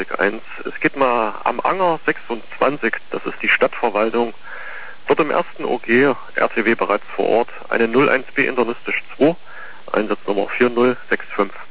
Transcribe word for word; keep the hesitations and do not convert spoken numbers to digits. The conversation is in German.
eins. Es geht mal am Anger sechsundzwanzig, das ist die Stadtverwaltung. Dort im ersten O G, R T W bereits vor Ort, eine null eins B internistisch zwei, Einsatznummer vier null sechs fünf.